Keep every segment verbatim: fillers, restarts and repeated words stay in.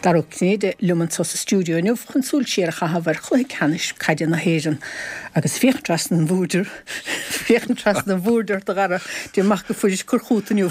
Darúní de luman sa stúdio nu chun súl siar chahabhar chuig canis caiide na héan agus féch tras an bhúidir féchan tras na bhúidir a gara dé maach go fuidir curchútaniuh.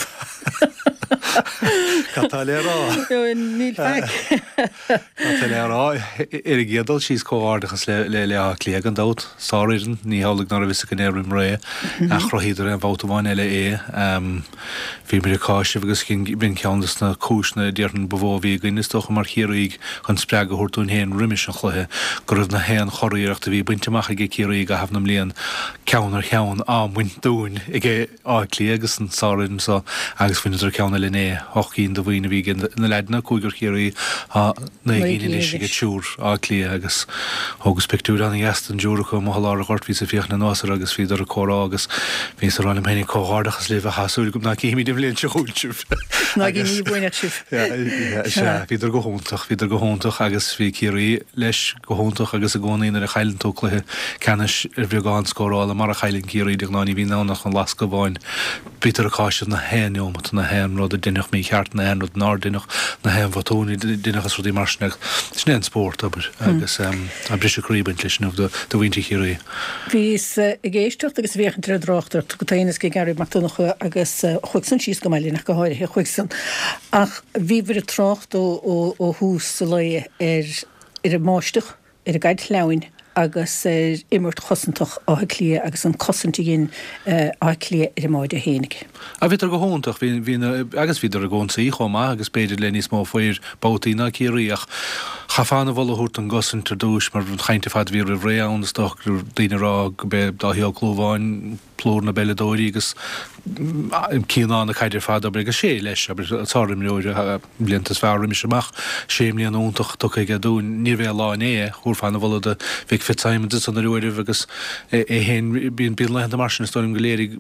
Catalérá. Níl feic. Catalérá, ar a géadal síos cóárdachas le le le a cléag an dát, sáirin, ní hálag nar a vis gan éirim ré, a chrohíidir an bhautamháin eile é, bhí mir a cáisih agus brin ceandas na cúsna dearn bhóhí gainestocha mar chéiríg chun spreag a hurtún héan rimis an chluthe, go raibh na héan choiríireachta bhí buinteach ag chéiríg a hafnam líon ceannar cheann á muintún ag á clé agus an sáirin sa agus fuinidir ceanna lené hochín do bhína bhí na leidna cúigur chéirí a na gine leis go túr á clé agus agus picú an gastan dúracha mo halá a gort ví a fioch na násar agus fiidir a chorá agus ví a rannim hennig cóhardachas le a hasú gom na céimi de bléon se húltúh. Na gin ní buine sih. Viidir go hóntaach, viidir go hóntaach agus bhí céirí leis go hóntaach agus a gcónaí ar a chailen tóclathe ceannis ar bheagán scórála mar a chailen céirí de náí bhí nánach an las go bháin bitar a cáisiad na héanneomat na héan rud a duineach mí cheart na héan rud ná duineach na héan bhatóí duinechas rudí marsneach sné an spórt aber agus a brise críbint leis nó do bhaintí chéirí. Bhís i ggéisteart agus bhéchan tre dráchtart go taananas go gairid Macdonach agus chuigsan síos go meile nach go háir he chuigsan ach bhí bhir a trácht ó ó hús sa le ar ar a máisteach ar a gaiid leabhain agus immert chosantach á clia agus an cosanta gin á clia ar a máide hénig. A viidir go hóntaach agus viidir a gón saí chomá agus beidir le níos mó foiir bátaí na cííach chafána bhla hút an gosantar dúis mar an chainte fad bhí a ré an stoch gur daine rá go be dáhíá clúháin plór na belledóirí agus cíán na caiidir fad aber agus sé leis aber tárim leir bliantas fearrim is amach séimlí an óntaach tu ige dún ní bhéh lá é chuúr fanna bhla de bhíh fitáim an ruidir agus é hen bíon bí le an marsin stoim goléir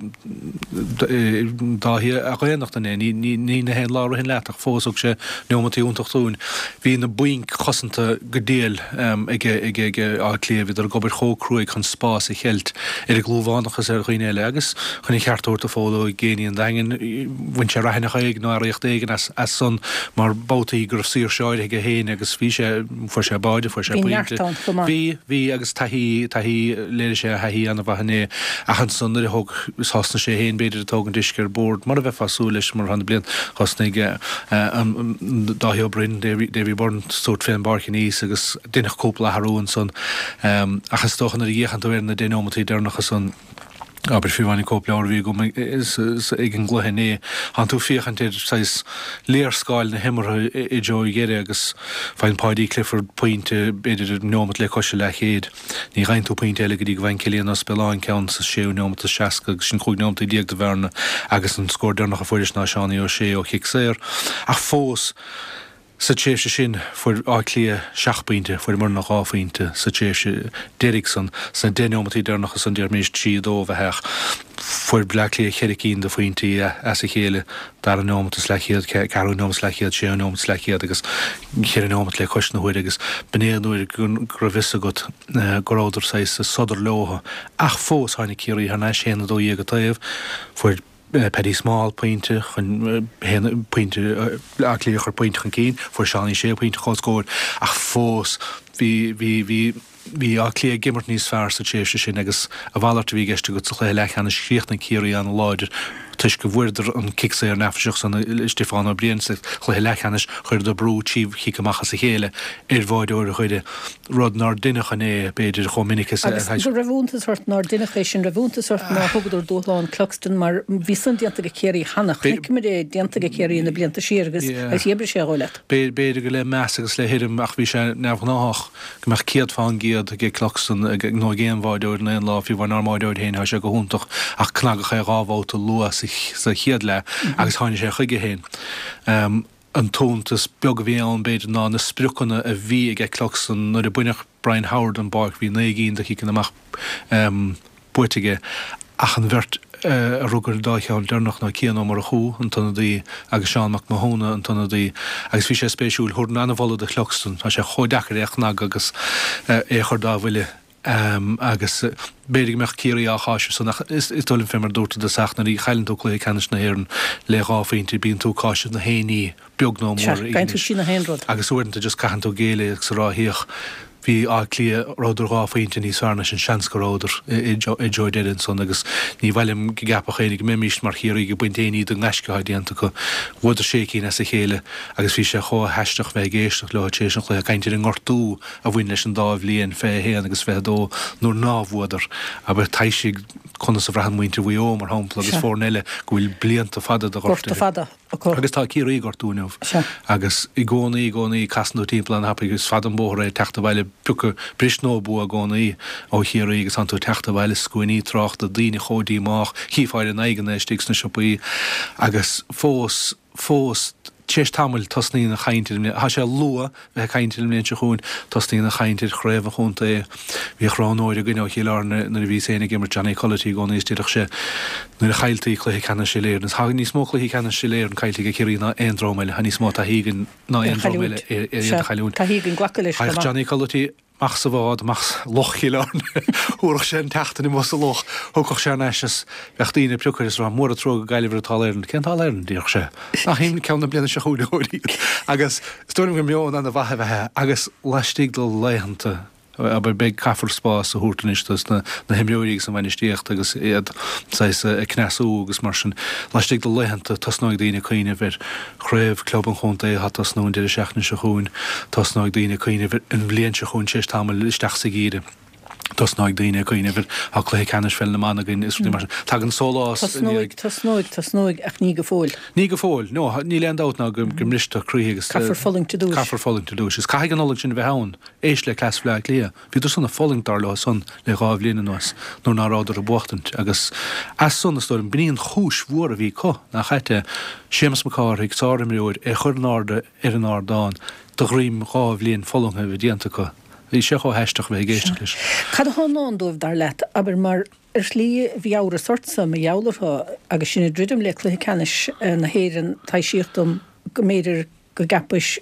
dáhí a réannachta é ní na hen lá hen leach fósach sé neomatí úntachtún hí na buink chosanta go déal ige ige á cléh ar gobar chócrúig chun spás i cheilt ar a glúhánachas ar chuoine eile agus chun cheartúirta fóla géanaíon dain bhain sé raithna chaig ná réocht éigen as son mar bátaí gur sír seáid ige héine agus bhí sé fu sé báide fu sé buinte. Bhí bhí agus taí taí léir sé haí anna bhané a han son ar thug hasna sé héon beidir atógan discar bord mar a bheith fasú leis mar hanna blian chosnaige dáhío brin David Bourne stórt féin barcin níos agus duineach cúpla Harún son achas tóchan ar dhéchan to na dénomatí dernachas son aber fiúhainnig cópleáir bhí go is ag an gluhanné an tú fiochantir sais léarscáil na himmartha i deo géire agus fáin páidí Clifford pointe beidir nómat le coise le chéad ní reinú pointe eile go dtí bhain cilíon os beláin ceann sa séú nómat a seaca agus sin chuig nómat díag de bhena agus an scór dernach a fuidir ná seánaí ó sé ó chic séir ach fós sa tséh se sin fuair á clia seachpainte fuair mar nach áfainte sa tséh se Derrickson san dénomatí dernachas san dear mééis tríad óbhetheach fuair blaclia cheiricín de faointí as a chéile dar an nómatas lechiad carú nómas lechiad sé nómas lechiad agus chéir nómat le coisna huiir agus benéanúir gur vis agat goráidir sa sodar lóha ach fós hánig cíirí hana séna dó dhéag a taobh fuair pedí smáil pointe chun pointe aclíochar pointe chun cín fuair seánaí sé pointe chóscóir ach fós hí hí hí hí á clé gimmart níos fearr sa tséh sin agus a bhhailart bhí geiste go sa lechanna scríochtna cíirí an láidir tuis go bhfuidir an cic ar nefseach san Stefán O'Brien sa chluhe lechanis chuir do brú tíb chiicamachchas a chéile ar bháidúir chuide rud ná duinechan é beidir chominicus agus go rahúntas hort ná duinech sin rahúntas hort ná thugadúir dúláin Cluxton mar bhí san dianta go céirí hanach mar é dianta go céirí na blianta siargus a chébre sé gáile. Beidir go le meas agus le hirim ach bhí sé nefnáach go meach ciad fáin giad go Cluxton nó géan bháidúir na lá bhí bhar námáidúir héin se go húntaach ach cnagacha rábháta luas sa chiad le agus tháinig sé chuige héin. An tóntas beag a bhí an beidir ná na sprucanna a bhí ag Cluxton nó de buineach Brian Howard an barc bhí négén de chican amach buitige ach an bhirt a rugur dácheáil dernach na cían mar a chú an tanna dí agus Seánach Mahóna an tanna dí agus bhí sé spéisiúil chuir anna bhla de Cluxton a sé chodachar éach ná agus é chur dá bhfuile um, agus uh, bédig meach cíí á cháise so nach is is dulin fé mar dúirta de seach na í chailen tú lé canis na hhéan le ráfaointe bíon tú cáise na héí beag nó mór sin na héanrod. agus uanta just caian tú géala ag sa ráthíoch hí á clia ráidir ráfaointe ní sána sin seans go ráidir i Joe Didinson agus ní bhhailm go gappa chénig méimiist mar chéirí go buintéí do ngeisceá déanta go bhidir sé cí na sa chéile agus bhí sé cho heisteach bheith géisteach le téisiach le caiintear an ngortú a bhain leis an dámh líon fé héan agus bheith dó nó námhúidir a bur taiisiigh chuna sa bhrehan muinte bhí ó mar hapla agus fórnéile go bhfuil blianta fada a gorta fada agus tá cíí gortúneh agus i gcónaí gcónaí casanú timppla an hapa agus fad an bóthir é teachta bhile pucha brisnóbú a gcónaí ó chéirí agus antú teachta bhile scuoiní trocht a dtíine chodíí máach híáir an aigen stígus na sipaí agus fós fós Tís tamil tosnaí na chaintir há sé lua bheith chaintir mléon se chuún tosnaí na chaintir chréibh chunta é bhí chránóir a gine chéile na bhí séna gimar Johnny Colletí gcóna tíireach sé na chailtaí chluí chena sé léir, nas hagan níos mó chluí chena sé léir an caiiltí cirí na éondrómeile, ha níos mó a hígan ná éondrómeile ar chaún. Tá hígan ghlacha leis Johnny Colletí mach sa bhád mach lochchéán úach sé an teachtain i mó a loch thucach sé neis bheachtíine pluchar is rá mór a tro gaiilehar taléirn cén taléirn díoch sé. A hín ceanna blianana se chuúdaí agus stoim go meán an a bhathe bheitthe agus leistíigh do leihananta aber beg caffar spás a húrtanistas na na himjóíigh san bhainnistíocht agus iad a cneasú agus mar sin leistíigh do leihananta tasnáid daoine chuoine bhir chréibh club an chunta é hat tasnún de seachna se chuún tasnáid daoine chuoine bhir an bblion se chuún sééis tamil isteach sa gíide. Tasnáid daoine chuoine bhir a chlé canis fel na mána gin is mar tá an sólás Tasnóid tasnóid tasnóid ach ní go fóil. Ní go fóil, nó ní leon dátna go gimrista cruígus Caffar falling to dúis. Caffar falling to dúis. Is cai an knowledge in bheith ann éis le clas fleag lia. Bhí tú sanna falling dar le son le ráh líana nuas nó ná ráidir a buachtant agus as son sto an bníon chúis mhuar a bhí có na chaite sémas macáigh sáir miúir é chur náda ar an ádáin do rím ráh líon fallung a bhí dianta có. Bhí sé cho heisteach bheith géiste leis. Cad hánáin dóibh dar leat, aber mar ar slí bhí ára sortsa me jalartha agus sinna ddridim le chluthe canis na héireann tá síochtm go méidir go gapais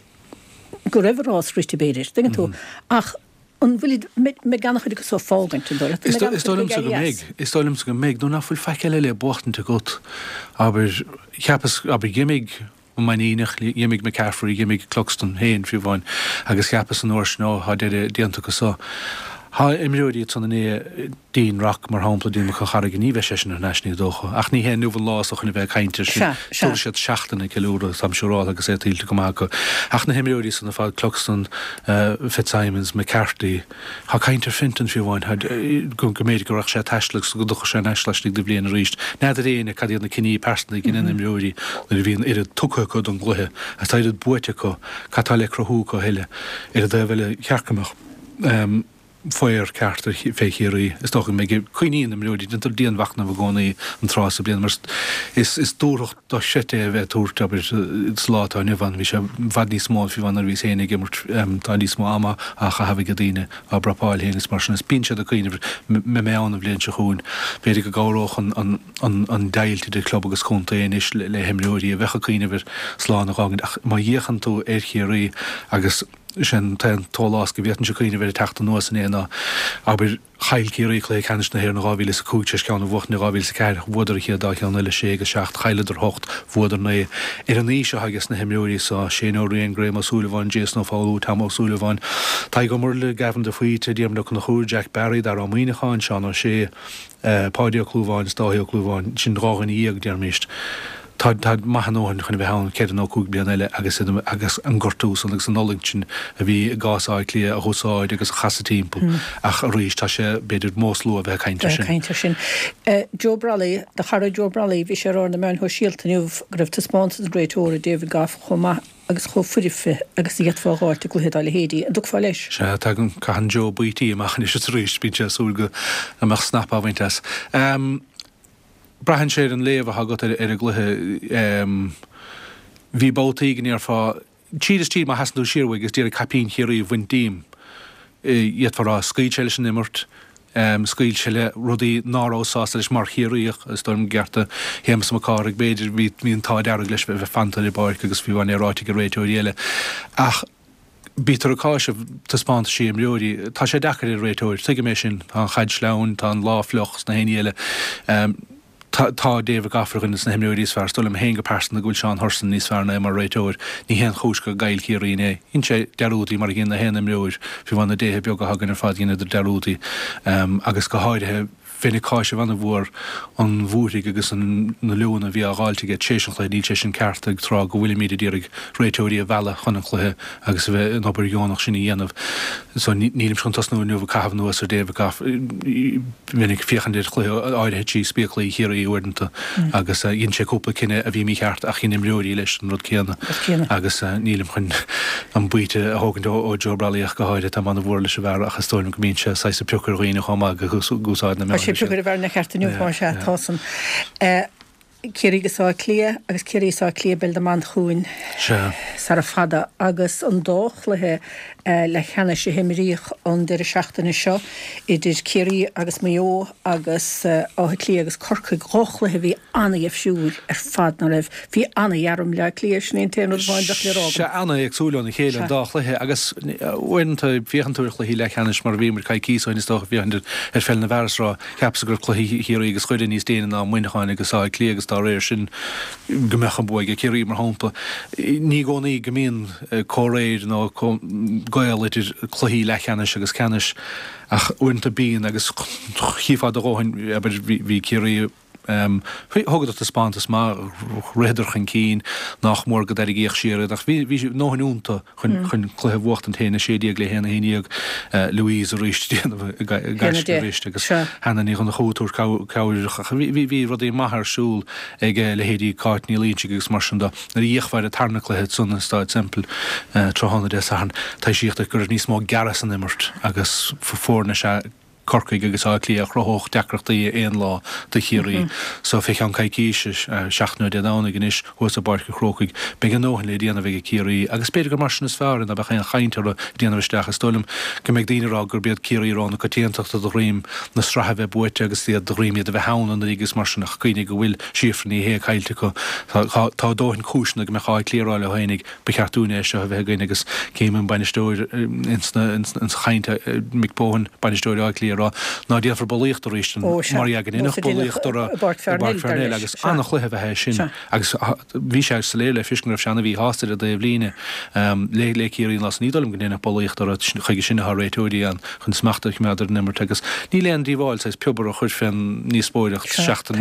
go raibhrás rítí béidir. Dinge tú ach an bhfuil me ganach chuid go so fágaint tú dóir. Is dólim sa go méid, is dólim sa go méid, nó nach fuil feiceile le buchtanta gut, aber cheapas aber gimig man íach dhéimiigh me Caffrey dhéimiigh Cluxton héin fiú bháin agus cheapas an uair nó há de déanta go so. Há imróí sanna é dín rock mar hápla dí chu chara ní bheith sé na neisní dócha. Ach ní hé nuh lásach na bheith caiintear siú siad seachtainna ceúra sam seúrá agus é tílte go go. Ach na himróí sanna fád Cluxton Fitzsimons me Carty há caiintear fintan fiú bháin go go méid goach sé teisteach go ducha sé neisleisnig de bliana ríist. Neidir éana cadíad na cinní persna gin in imróí na bhíon iad tucha chu don gluthe a taiad buite go catá le crothú go heile ar a d bhfuile chearcamach. Foir ceartar fé chéirí is doch mé chuoíon am leúí den díon bhachna bh gcónaí an trás a blian mar is is dúracht do sete bheith túirta slátáin bhan bhí sé bhad ní smó fi bhanar bhí séna gimmart tá ní smó ama a chahabh go dtíine a brapáil héanagus mar sin is pinse a chuoine me méánna bblion se chuún féidir go gáróch an dailtí de club agus chunta éis le himróí a bhecha chuoine bhir sláánna gágan ach má dhéchan tú ar chéirí agus sin ten tólás go bhétan se chuoine bhir teachta nuas an éana aber chailcíí lé chenis na hir na gáhíle sa cúte ceanna bhcht na gáhíil sa ceir bhuidir chi dá cheanna le sé go seach chaileidir hocht bhuidir na ar an níos agus na himróí sa séóíon Graham O'Sullivan, Jason O'Fowler, Tom O'Sullivan. Tá go mar le gavan de faoite díam le na chuúr Jack Barry dar an míineáin seán an sé páideochlúháin, stáíochlúháin sin rágan íag dearmist. Tá maithanóin chuna bheith an cean ó cúg blian eile agus agus an gortús agus an nolingtin a bhí gásáid lí a thusáid agus chasa timppla ach a ríéis tá sé beidir mós lu a bheith caiinte sin. Caiinte sin. Joe Braley, de chara Joe Braley bhí sé rána meán thu síaltainniuh gribh taspáanta réitóra David Gaff chomá agus cho furife agus iad fágáilte go head le hédí a dúg fá leis. Se tá an caihan Joe buítí amachchan is ríéis bíte súga amach snap a bhaintas. Brahan sé an léomh ha got ar a gluthe hí bátaígan ar fá tíidir tí má hasanú siirha gus dtíar a capín chéirí bhain díim iad farrá scailseile sin immart scail se le rudí nárásásta leis mar chéiríoch is dom gearta hémas macárig beidir bhí míon tá dearag leis bheith fanta i bbáir agus bhí bhain ráite go réitú dhéile ach Bítarráise taspáint sí leorí, tá sé dechar i réitóir, tuige mé sin an chaid sleann tá an láflochs na héile. Tá déh gafrachan na himúí sfer stolim hénga persan na gúil seán Thorson níos fearna mar réitóir, ní hen chúsca gail cííné. In sé deútaí mar gin na héna leúir fi bhna déthe beag a hagan ar fád gine idir deútaí agus go háidethe fénikáise vanna bhór an bhúrig agus an na leúna bhí aáiltige téisianchla ní sé sin ceart ag trá go bhfuil míad dírig réitóirí a bhela chunachluthe agus bheith an obairionach sinna dhéanamh. So nílim chun tasnú nuh cahabh nuas ar déh gaf minic fiochandéir chluthe áidethe tí spéclaí chéirí uirnta agus on sé cúpla cinenne a bhí mí cheart a chin imreúí leis an rud céanna agus nílim chun an buite a hágan ó Jobralaíoch go háide tá manna bhór leis a bhar achas tóilm go mín se sa peochar roioine chomá agus gúsáid na me. Sigur bhar na cheartaniu fá se tásan. Céirígus á clia agus céirí á clia bil man chuúin sa a fada agus an dóchlathe le cheanna sé himíoch an de seachtainna seo idir céirí agus méo agus áthe clí agus corcha gochlathe bhí anna ag siúr ar fad na raibh hí anna dhearm le clia sin téanú bhainteach le rá. Se anna ag súleánna chéile an dáchlathe agus uanta bhíchanúirla hí le cheannis mar bhí mar cai cíáin is dócha bhíhandir ar fel na bhesrá ceapsa gur chluí híí agus chuide níos déana ná muoineáin agus á clí agus réir sin gomechan buige céirí mar hánta. Ní gcónaí gomíon choréir nó gail idir chluí lechannis agus ceannis ach uanta bíon agus chiífád aráin bhí céirí thugad a spántas má réidirchan cín nach mór go darí géoch siad ach bhí nóhanúnta chun chun chluthe bhcht an téna sédíag le héna héíag Louise a ríist gaiiste agus hena ní chun na choúr cáireach bhí rud é maitharsúl ag le héadí cáitní líonse agus marsanda na dhéochhhaid a tarna chluhead sunna stáid simple trohanna de san tá síocht gur níos mó garas an immert agus fórna se corcaig agus álíí a chrothóch deachreachtaí éon lá de chéirí, so fé an caiicíise seaachnú de dána gnis thuas a barca chrócaig be an nóhan le déanana bheith céirí, agus beidir go mar sin is fearin a bheith an chaintear déanamhisteach stoilm go méid daoinerá gur bead céirírána go téantaachta do réim na strathe bheith buite agus iad do réimiad a bheith hána na agus mar sinach chuoine go bhfuil siofraní hé caiilte go tá dóhann cisna go me chaid léráile hainnig be cheartúna seo a bheith gaine agus céimman bainisteir in chainte micbóhan bainisteir áiclí ná díafar bolíocht ríisten mar gan inach bolíochttar barfernil agus annach chlutheh he sin agus bhí sé sa léile fiscingrah sena bhí hásta a d bhlíine le le céirí las nídalm gnéna bolíochttar chuige sinna réúí an chun smachtach meidir nimmer agus ní leon díháil sais pubar a chuir fin níos spóireach seachtain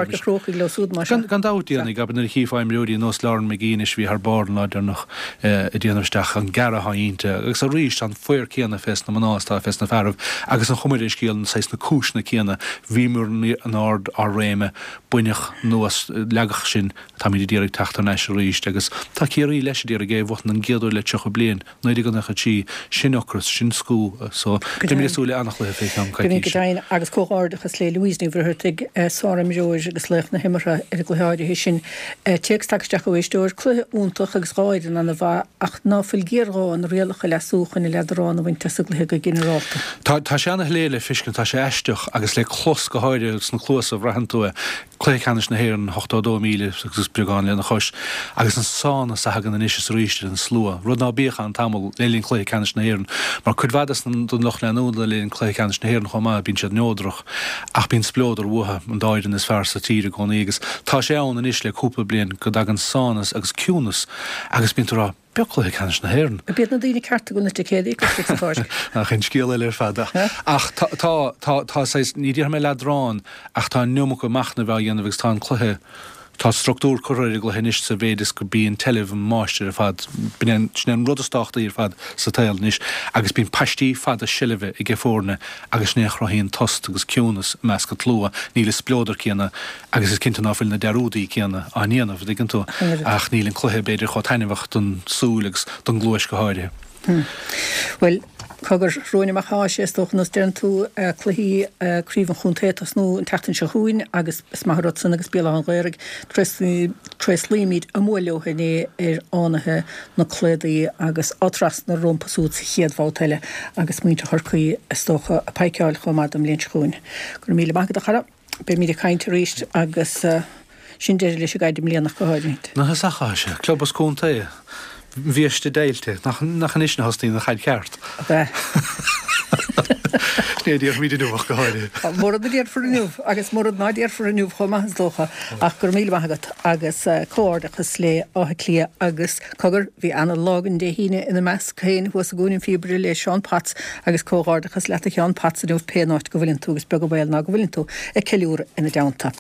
gan dátíanana gaban ar híáim leúí nó lán me géis hí th barn láidir nach i déanamsteach an gara haínte agus a ríist an foiir céanna fest na manátá fest na ferh agus an chumir cíalan sais na cisna céanna bhímúr an ád á réime buineach nuas legach sin tá mí ddíag teachtar neis ríist agus tá céirí leis díar a ggéh bhna an géadú le tucha blion nuidir gan nachchatí sin ochras sin scú so míúla annach le fé an caiin agus cóáardachas le Louise bhirthig sára Joir agus lech na himara ar a gluáide hí sin teagteach éisúir cluthe úntaach agus gáidan an bh ach náfuil géarrá an réalacha leúchan i lerán a bhain te gluthe go generalta. Tá sé anna léile fiscin tá sé eisteach agus le chlos go háide sna chlós a bhrehanú léchanis na héan ochtádó míle agus breáin le na chois agus an sána sa hagan an is ríiste an slua. Rud ná bícha an tamil lélín léchanis na héan, mar chudhhadas don loch leúda léon léchanis na héan chomá bín sé nódroch ach bín splódar butha an dáidan is fear sa tíre gón agus tá sé an an is le cúpla blion go dag an sánas agus ciúnas agus bín rá beagla canis na héan. A bíad na daoine carta gona te céad go nach chin scíal eile fada. Ach tá ní ddíar mé le rán ach tá nuach go machna bheith dhéanamh tá cluthe tá struktúr choir go henis sa bhéidir go bíon teleh máiste ar fad bin sin rudastáachta ar fad sa tail níis agus bín peistí fad a siileh i g fórne agus néchraíon tost agus ciúnas meas go tlua níle splódar céanna agus is cinnta náfuil na deúdaí céanna a níanamh d tú ach nílinn cluthe beidir chu tainehacht don súlagus don glúis go háide. Well, Cogur roiine marchá stoch nos den tú chluhí críomhan chuntétas nó an tetain se chuin agus smarot san agus béla an gairig tres límid a móleochané ar ánathe na chlédaí agus átras na rompasút sa chiadháteile agus muinte thorcaí stocha a peiceáil chomad am léint chuin. Gur míle magad a chara, be mí a caiinte ríist agus sin déidir leis a gaiidim léanach go háidmid. Na sacha se, clubas cúntaí. bhíiste déilte nach is na hostíí na chaid ceart. Snéadíoh mí nuach go háide. Mórad díar forniuh agus mórad náidíar forniuh chumachas dócha ach gur míle agat agus códachas lé áthe clia agus cogur bhí anna lágan dé híine ina meas chéin was a gúnin fibre le Seán Pats agus cóádachas leta Seán Pats a dúh péáit go bhfuilinn tú agus be go bhil ná go bhfuilinn tú ag ceúr ina deanta.